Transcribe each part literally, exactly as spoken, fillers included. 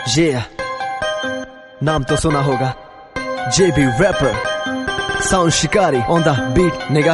ये नाम तो सुना होगा, जेबी रैपर, साउंड शिकारी on the beat nigga.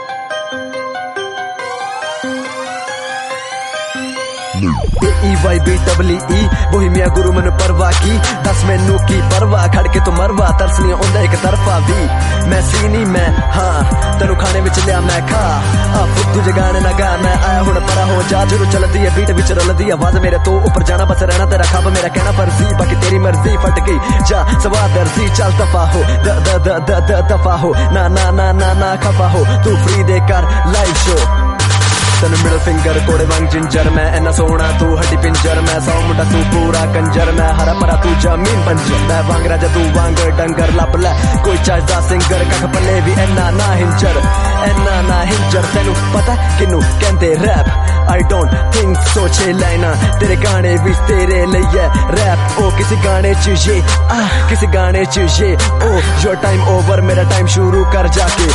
E Y B डबली ई बोहिमिया गुरु मैंने परवाह की, दस मैनू की परवाह खड़ के तो मरवा तरसनी ओंदा एक तरफा भी। मैं सीनी मैं हाँ तेनू खाने विच लिया मैं खा, अब तुझे गाने ना गा, मैं आया हुण परा हो जा। जरूर चलदी है बीट विच रलदी आवाज मेरे तो ऊपर जाना बस रहना तेरा खाब मेरा कहना फर्जी, बाकी तेरी मर्जी फट गई जा सवा दर्जी। चल दफा हो द द द द द दफा हो ना ना ना ना ना खफा हो, तू फ्री दे कर लाइव शो। तेन मिडल फिंगर कोड़े वांग जिंजर, मैं इन्ना सोहना तू हड्डी पिंजर, मैं सौ मुंडा तू पूरा कंजर, मैं हरा भरा तू जमीन बंजर, मैं वांग राजा तू वांग डंगर लब लै कोई चाहदा सिंगर कख पल्ले भी इन्ना ना हिंजर, इन्ना ना हिंजर। तेनू पता किनू कहंदे रैप, आई डोंट थिंक सोचे लाइना तेरे गाने भी तेरे लिए रैप। ओ किसी गाने च ये आ किसी गाने च ये ओ योर टाइम ओवर मेरा टाइम शुरू कर जाके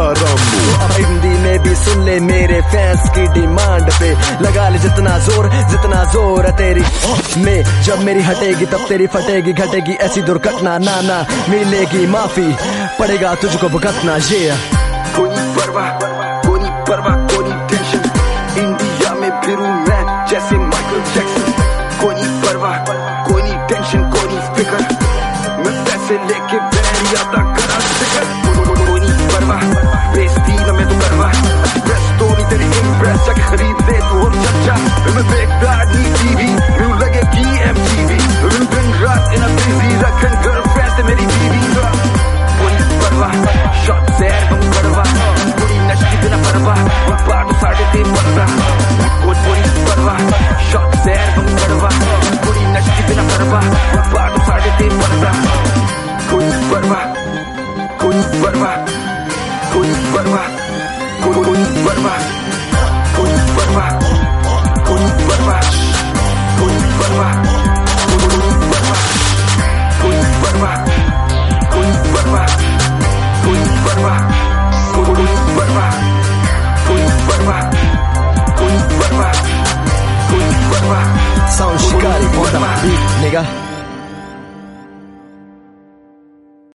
अब हिंदी में भी सुन ले मेरे फैंस की डिमांड पे, लगा ले जितना जोर जितना जोर है तेरी में, जब मेरी हटेगी तब तेरी फटेगी घटेगी ऐसी दुर्घटना, ना ना मिलेगी माफी पड़ेगा तुझको भुगतना। ये कोई परवाह कोई परवाह कोई टेंशन, इंडिया में फिरूं मैं जैसे माइकल जैक्सन। कोई परवाह कोई टेंशन कोई फिक्र, मैं पैसे लेके बैठ आता करा फिक्र। कोई परवाह बेइज्जती न मैं तो करवा, एक्सप्रेस तो नहीं तेरी इम्प्रेस जाके खरीद दे तू और चर्चा। मैं देखता नहीं टीवी मैं लगेगी एमटीवी, मैं दिन रात इन बिजी रखन गर्लफ्रेंड मेरी बीवी। कोई परवाह शॉट सैर बम करवा, पूरी नशकी बिना परवाह और पाटो साढ़े तीन बंदा। कोई परवाह शॉट सैर बम करवा, पूरी नशकी बिना परवाह और पाटो साढ़े तीन बंदा। कोई परवाह कोई परवाह कोई परवाह कोई परवाह कोई परवाह कोई परवाह कोई परवाह कोई परवाह कोई परवाह कोई परवाह कोई परवाह कोई परवाह कोई परवाह कोई परवाह कोई परवाह साउंड शिकारी ऑन द बीट निगा।